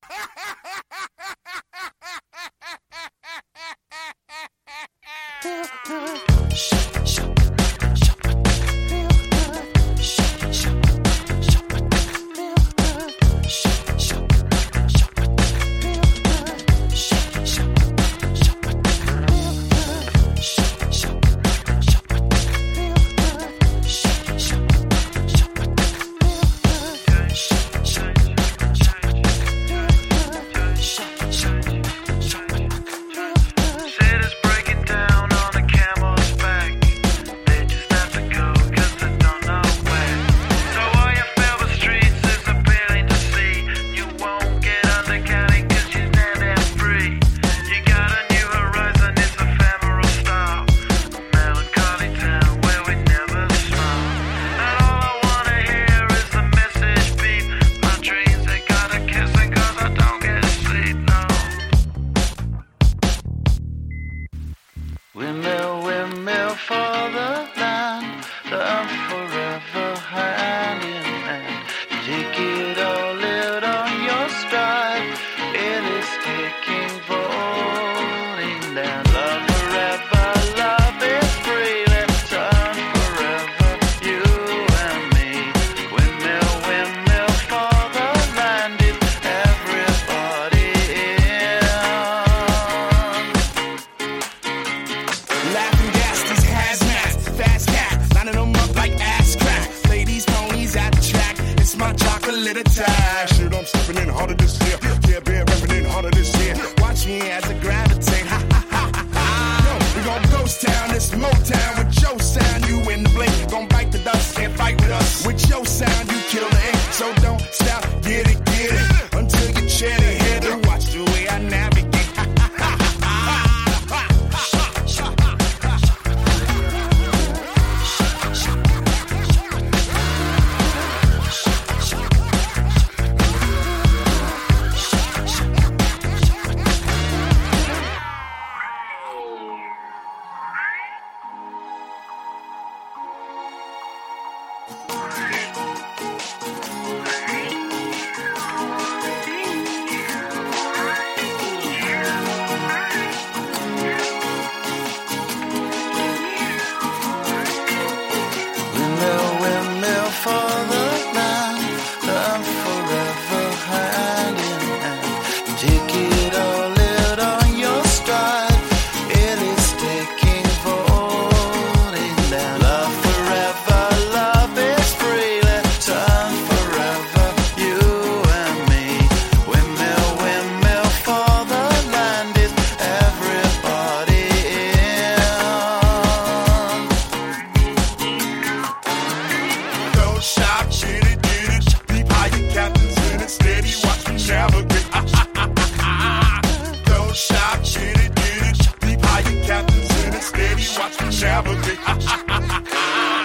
Windmill, windmill for the land, love forever hand in hand. Take it all, live on your stride. It is taking voting down. Love forever, love is free. Let's turn forever, you and me. Windmill, windmill for the land. Is everybody in? Laughing gas, these hazmats, fast cats, lining them up like ass crack. Ladies, ponies at the track, it's my chocolate attack. Shit, I'm stepping in harder this year. Yeah, been repping in harder this year. Watch me as I gravitate. Ha ha ha ha ha. Yo, we gon' ghost town, this Motown with your sound. You in the blink, gon' bite the dust, can't fight with us. With your sound, you kill the ink, so don't stop, get it, until you chat it, hit it. Watch the way I navigate. Windmill, windmill for the land, love forever hand in hand. Take it all, live on your stride. It is taking voting down. Love forever, love is free. Let's turn forever, you and me. Windmill, windmill for the land. Is everybody in? Don't shop, get it, deep higher captains in it, steady, watch me navigate. Don't shop, get it, deep higher captains in it, steady, watch me navigate.